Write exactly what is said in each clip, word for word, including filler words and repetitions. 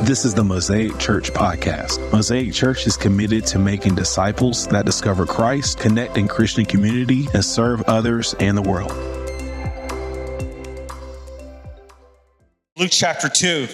This is the Mosaic Church podcast. Mosaic Church is committed to making disciples that discover Christ, connect in Christian community, and serve others and the world. Luke chapter two.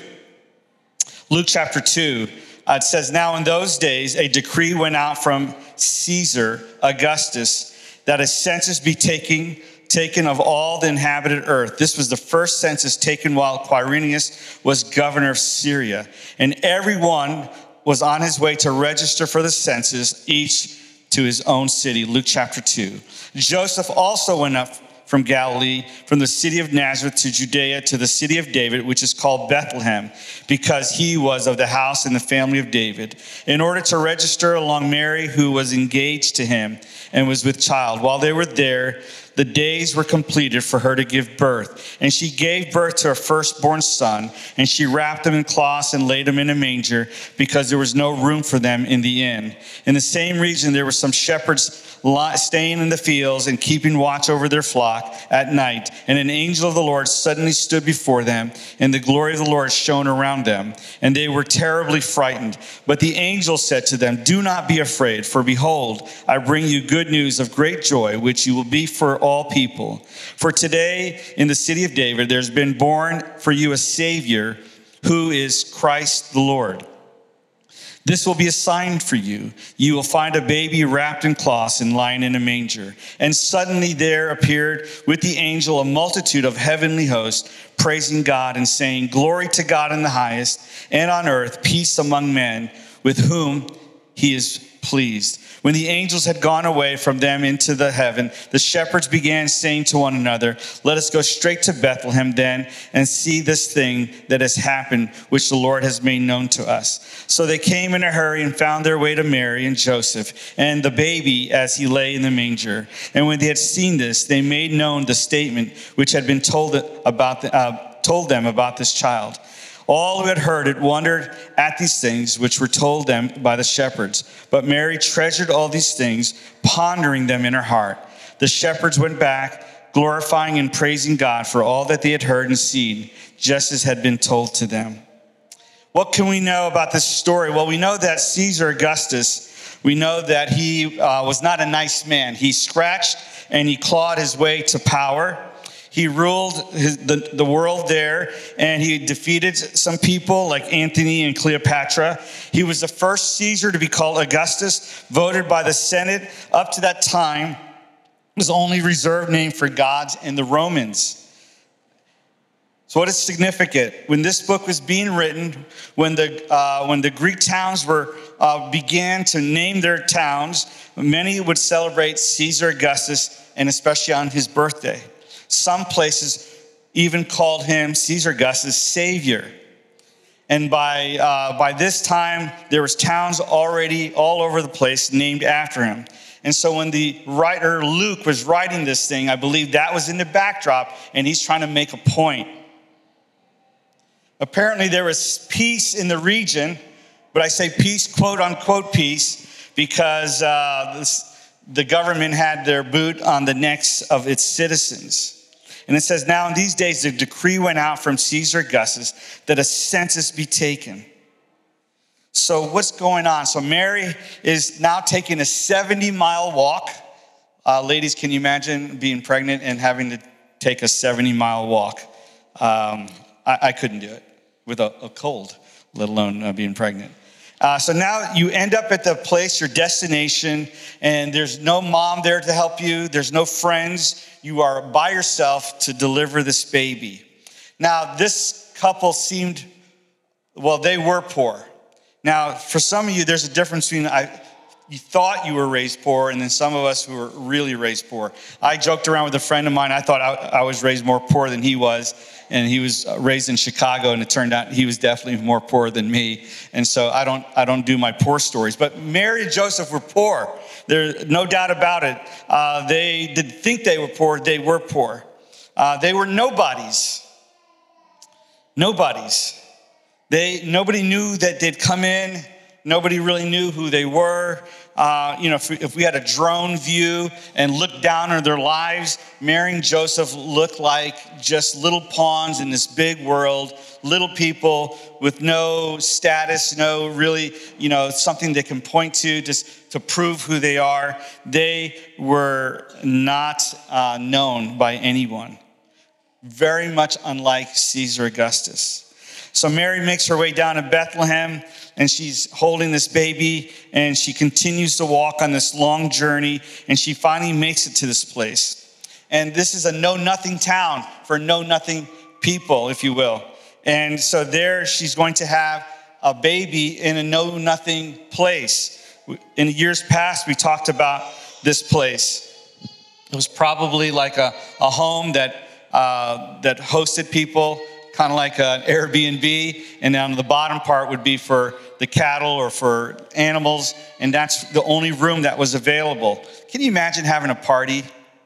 Luke chapter two. Uh, it says, now in those days, a decree went out from Caesar Augustus that a census be taken, taken of all the inhabited earth. This was the first census taken while Quirinius was governor of Syria. And everyone was on his way to register for the census, each to his own city. Luke chapter two. Joseph also went up from Galilee, from the city of Nazareth to Judea, to the city of David, which is called Bethlehem, because he was of the house and the family of David, in order to register along Mary, who was engaged to him and was with child. While they were there, the days were completed for her to give birth. And she gave birth to her firstborn son, and she wrapped him in cloths and laid him in a manger, because there was no room for them in the inn. In the same region, there were some shepherds staying in the fields and keeping watch over their flock at night. And an angel of the Lord suddenly stood before them, and the glory of the Lord shone around them. And they were terribly frightened. But the angel said to them, do not be afraid, for behold, I bring you good news of great joy, which you will be for all people. For today in the city of David, there's been born for you a Savior, who is Christ the Lord. This will be a sign for you. You will find a baby wrapped in cloths and lying in a manger. And suddenly there appeared with the angel a multitude of heavenly hosts, praising God and saying, glory to God in the highest, and on earth peace among men with whom he is pleased. When the angels had gone away from them into the heaven, the shepherds began saying to one another, let us go straight to Bethlehem then and see this thing that has happened, which the Lord has made known to us. So they came in a hurry and found their way to Mary and Joseph and the baby as he lay in the manger. And when they had seen this, they made known the statement which had been told about the, uh, told them about this child. All who had heard it wondered at these things which were told them by the shepherds. But Mary treasured all these things, pondering them in her heart. The shepherds went back, glorifying and praising God for all that they had heard and seen, just as had been told to them. What can we know about this story? Well, we know that Caesar Augustus, we know that he uh, was not a nice man. He scratched and he clawed his way to power. He ruled his, the, the world there, and he defeated some people like Antony and Cleopatra. He was the first Caesar to be called Augustus, voted by the Senate. Up to that time, was only reserved name for gods and the Romans. So what is significant? When this book was being written, when the uh, when the Greek towns were uh, began to name their towns, many would celebrate Caesar Augustus, and especially on his birthday. Some places even called him, Caesar Augustus, Savior. And by uh, by this time, there was towns already all over the place named after him. And so when the writer Luke was writing this thing, I believe that was in the backdrop, and he's trying to make a point. Apparently there was peace in the region, but I say peace, quote unquote peace, because uh, this, the government had their boot on the necks of its citizens. And it says, now in these days, the decree went out from Caesar Augustus that a census be taken. So what's going on? So Mary is now taking a seventy mile walk. Uh, ladies, can you imagine being pregnant and having to take a seventy mile walk? Um, I, I couldn't do it with a, a cold, let alone uh, being pregnant. Uh, so now you end up at the place, your destination, and there's no mom there to help you. There's no friends. You are by yourself to deliver this baby. Now, this couple seemed, well, they were poor. Now, for some of you, there's a difference between I, you thought you were raised poor and then some of us who were really raised poor. I joked around with a friend of mine. I thought I, I was raised more poor than he was. And he was raised in Chicago, and it turned out he was definitely more poor than me. And so I don't I don't do my poor stories. But Mary and Joseph were poor. There's no doubt about it. Uh, they didn't think they were poor. They were poor. Uh, they were nobodies. Nobodies. They nobody knew that they'd come in. Nobody really knew who they were. Uh, you know, if we, if we had a drone view and looked down on their lives, Mary and Joseph looked like just little pawns in this big world, little people with no status, no really, you know, something they can point to just to prove who they are. They were not uh, known by anyone. Very much unlike Caesar Augustus. So Mary makes her way down to Bethlehem, and she's holding this baby, and she continues to walk on this long journey, and she finally makes it to this place. And this is a know-nothing town for know-nothing people, if you will. And so there she's going to have a baby in a know-nothing place. In years past, we talked about this place. It was probably like a, a home that, uh, that hosted people, kind of like an Airbnb, and on the bottom part would be for the cattle or for animals, and that's the only room that was available. Can you imagine having a party?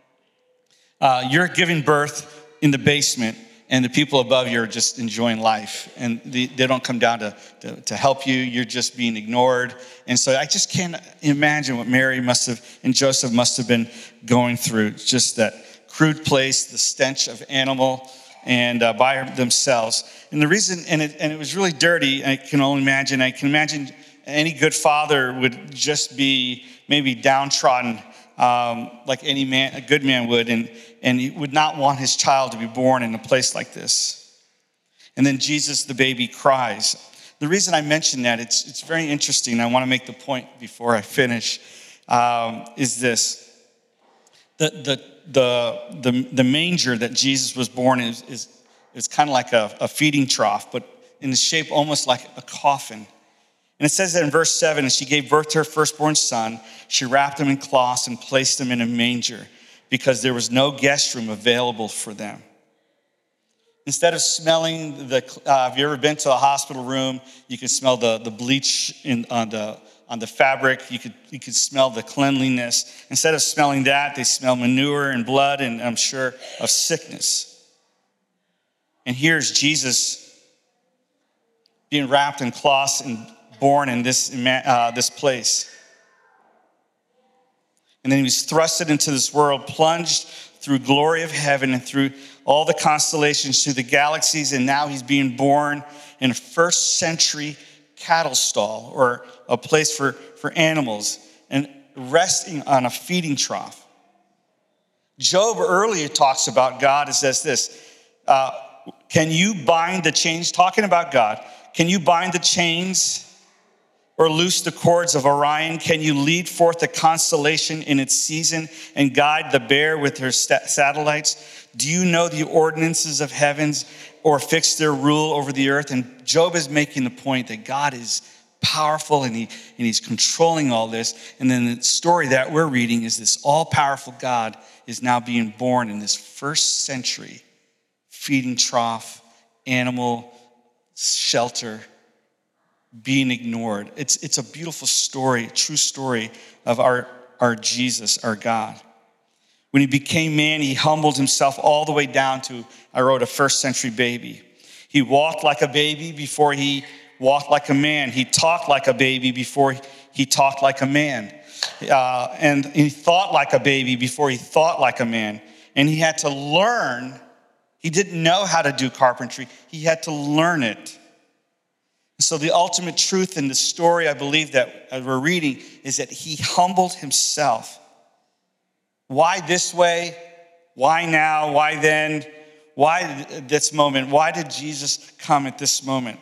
Uh, you're giving birth in the basement, and the people above you are just enjoying life, and the, they don't come down to, to, to help you. You're just being ignored. And so I just can't imagine what Mary must have and Joseph must have been going through. Just that crude place, the stench of animal, and uh, by themselves. And the reason, and it, and it was really dirty, I can only imagine, I can imagine any good father would just be maybe downtrodden, um, like any man, a good man would, and, and he would not want his child to be born in a place like this. And then Jesus, the baby, cries. The reason I mention that, it's, it's very interesting, I want to make the point before I finish, um, is this. The, the, the, the, the manger that Jesus was born in is, is, is kind of like a, a feeding trough, but in the shape almost like a coffin. And it says that in verse seven, as she gave birth to her firstborn son, she wrapped him in cloths and placed him in a manger because there was no guest room available for them. Instead of smelling the, uh, have you ever been to a hospital room? You can smell the, the bleach in, on the on the fabric. You could you could smell the cleanliness. Instead of smelling that, they smell manure and blood, and I'm sure of sickness. And here's Jesus being wrapped in cloths and born in this uh, this place. And then he was thrusted into this world, plunged through glory of heaven and through all the constellations, through the galaxies, and now he's being born in a first century cattle stall or a place for, for animals and resting on a feeding trough. Job earlier talks about God. It says this, uh, can you bind the chains, talking about God, can you bind the chains or loose the cords of Orion? Can you lead forth the constellation in its season and guide the bear with her st- satellites? Do you know the ordinances of heavens or fix their rule over the earth? And Job is making the point that God is powerful and, he, and he's controlling all this. And then the story that we're reading is this all-powerful God is now being born in this first century feeding trough, animal shelter, being ignored. It's, it's a beautiful story, a true story of our, our Jesus, our God. When he became man, he humbled himself all the way down to, I wrote, a first century baby. He walked like a baby before he walked like a man. He talked like a baby before he talked like a man. Uh, and he thought like a baby before he thought like a man. And he had to learn. He didn't know how to do carpentry. He had to learn it. So the ultimate truth in the story, I believe, that we're reading is that he humbled himself. Why this way? Why now? Why then? Why this moment? Why did Jesus come at this moment?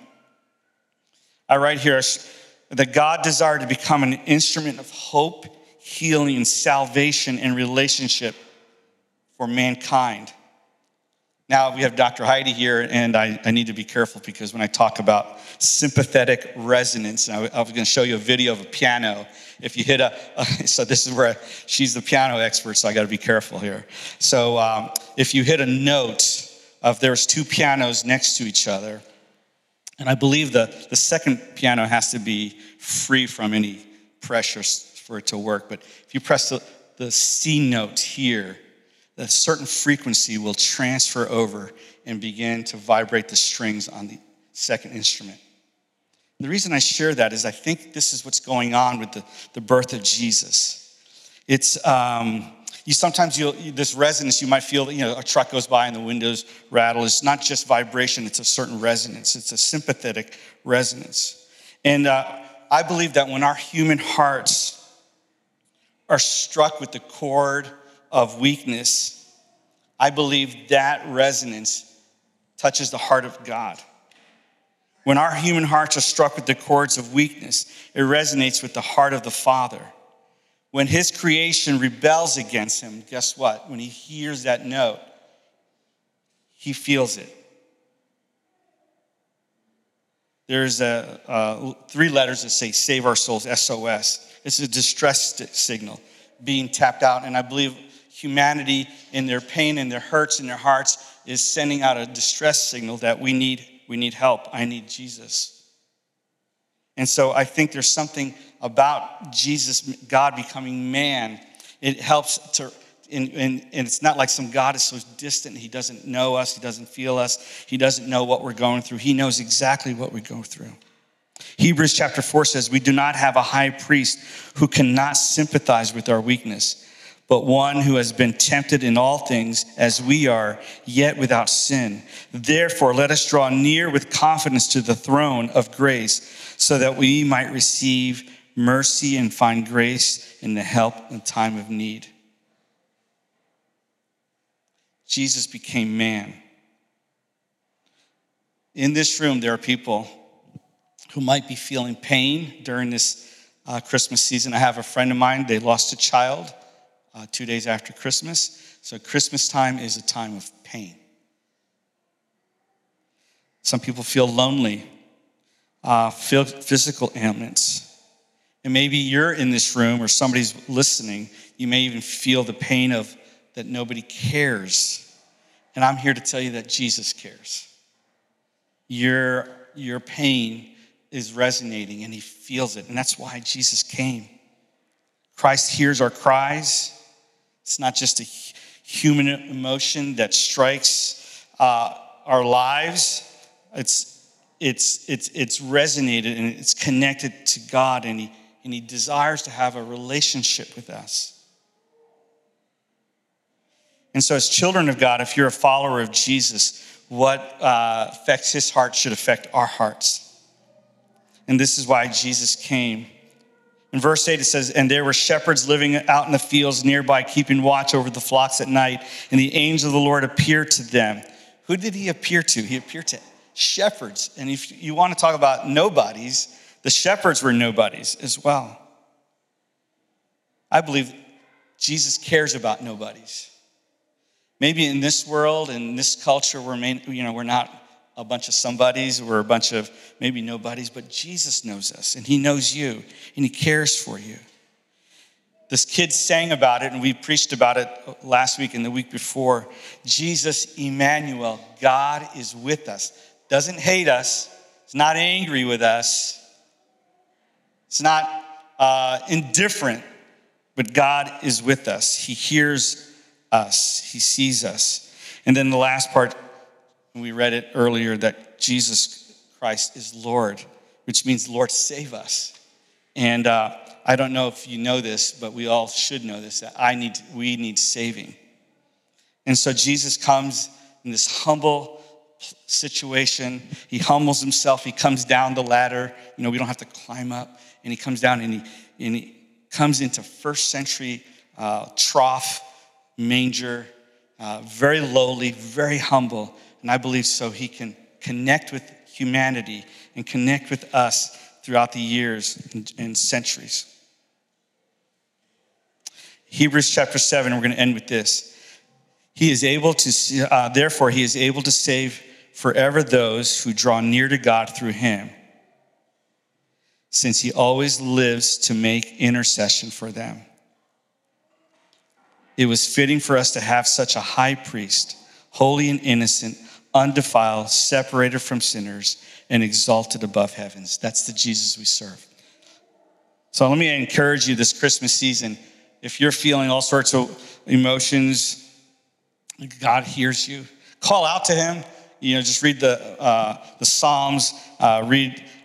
I write here that God desired to become an instrument of hope, healing, and salvation and relationship for mankind. Now we have Doctor Heidi here, and I, I need to be careful because when I talk about sympathetic resonance, and I, I was going to show you a video of a piano. If you hit a, a so this is where she's the piano expert, so I got to be careful here. So um, if you hit a note of there's two pianos next to each other, and I believe the, the second piano has to be free from any pressure for it to work, but if you press the, the C note here, a certain frequency will transfer over and begin to vibrate the strings on the second instrument. The reason I share that is I think this is what's going on with the, the birth of Jesus. It's, um, you sometimes, you'll, this resonance, you might feel, you know, a truck goes by and the windows rattle. It's not just vibration, it's a certain resonance. It's a sympathetic resonance. And uh, I believe that when our human hearts are struck with the chord of weakness, I believe that resonance touches the heart of God. When our human hearts are struck with the chords of weakness, it resonates with the heart of the Father. When his creation rebels against him, guess what? When he hears that note, he feels it. There's a, uh, three letters that say save our souls, S O S. It's a distress signal being tapped out. And I believe humanity in their pain and their hurts and their hearts is sending out a distress signal that we need We need help. I need Jesus. And so I think there's something about Jesus, God becoming man. It helps to, and, and, and it's not like some God is so distant. He doesn't know us. He doesn't feel us. He doesn't know what we're going through. He knows exactly what we go through. Hebrews chapter four says, we do not have a high priest who cannot sympathize with our weakness, but one who has been tempted in all things as we are, yet without sin. Therefore, let us draw near with confidence to the throne of grace, so that we might receive mercy and find grace in the help in time of need. Jesus became man. In this room, there are people who might be feeling pain during this uh, Christmas season. I have a friend of mine, they lost a child. Uh, two days after Christmas. So Christmas time is a time of pain. Some people feel lonely, uh, feel physical ailments. And maybe you're in this room or somebody's listening. You may even feel the pain of that nobody cares. And I'm here to tell you that Jesus cares. Your, your pain is resonating and he feels it. And that's why Jesus came. Christ hears our cries. It's not just a human emotion that strikes uh, our lives. It's, it's, it's, it's resonated and it's connected to God, and he, and he desires to have a relationship with us. And so as children of God, if you're a follower of Jesus, what uh, affects his heart should affect our hearts. And this is why Jesus came. In verse eight, it says, and there were shepherds living out in the fields nearby, keeping watch over the flocks at night. And the angel of the Lord appeared to them. Who did he appear to? He appeared to shepherds. And if you want to talk about nobodies, the shepherds were nobodies as well. I believe Jesus cares about nobodies. Maybe in this world, in this culture, we're, main, you know, we're not a bunch of somebodies, we're a bunch of maybe nobodies, but Jesus knows us, and he knows you, and he cares for you. This kid sang about it, and we preached about it last week and the week before. Jesus, Emmanuel, God is with us. Doesn't hate us. It's not angry with us. It's not uh, indifferent, but God is with us. He hears us. He sees us. And then the last part, we read it earlier, that Jesus Christ is Lord, which means Lord, save us. And uh, I don't know if you know this, but we all should know this, that I need, we need saving. And so Jesus comes in this humble situation. He humbles himself. He comes down the ladder. You know, we don't have to climb up. And he comes down and he, and he comes into first century uh, trough, manger, uh, very lowly, very humble. And I believe so he can connect with humanity and connect with us throughout the years and, and centuries. Hebrews chapter seven, we're going to end with this. He is able to, uh, therefore, he is able to save forever those who draw near to God through him, since he always lives to make intercession for them. It was fitting for us to have such a high priest, holy and innocent, undefiled, separated from sinners, and exalted above heavens. That's the Jesus we serve. So let me encourage you this Christmas season. If you're feeling all sorts of emotions, God hears you. Call out to him. You know, just read the uh, the Psalms, uh, read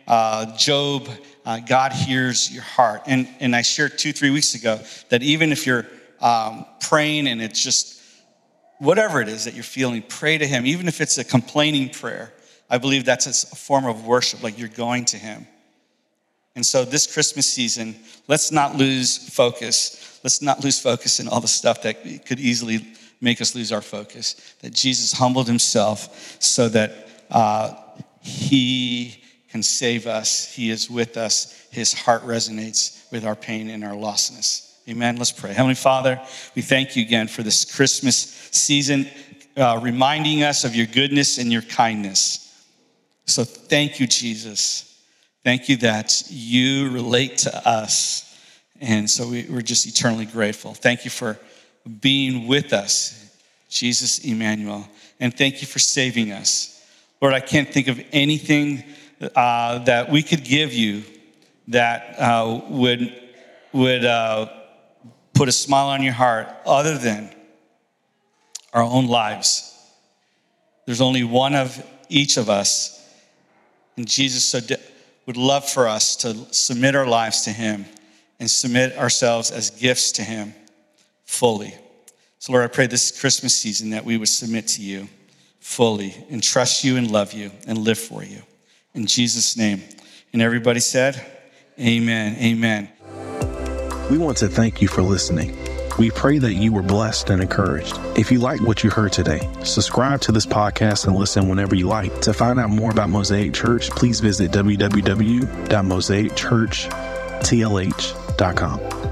uh, Job, uh, God hears your heart. And, and I shared two, three weeks ago that even if you're um, praying and it's just whatever it is that you're feeling, pray to him. Even if it's a complaining prayer, I believe that's a form of worship, like you're going to him. And so this Christmas season, let's not lose focus. Let's not lose focus in all the stuff that could easily make us lose our focus. That Jesus humbled himself so that uh, he can save us. He is with us. His heart resonates with our pain and our lostness. Amen. Let's pray. Heavenly Father, we thank you again for this Christmas season, uh, reminding us of your goodness and your kindness. So thank you, Jesus. Thank you that you relate to us. And so we, we're just eternally grateful. Thank you for being with us, Jesus Emmanuel. And thank you for saving us. Lord, I can't think of anything uh, that we could give you that uh, would, would uh, put a smile on your heart other than our own lives. There's only one of each of us. And Jesus so de- would love for us to submit our lives to him and submit ourselves as gifts to him fully. So Lord, I pray this Christmas season that we would submit to you fully and trust you and love you and live for you. In Jesus' name. And everybody said, amen, amen. We want to thank you for listening. We pray that you were blessed and encouraged. If you like what you heard today, subscribe to this podcast and listen whenever you like. To find out more about Mosaic Church, please visit w w w dot mosaic church t l h dot com.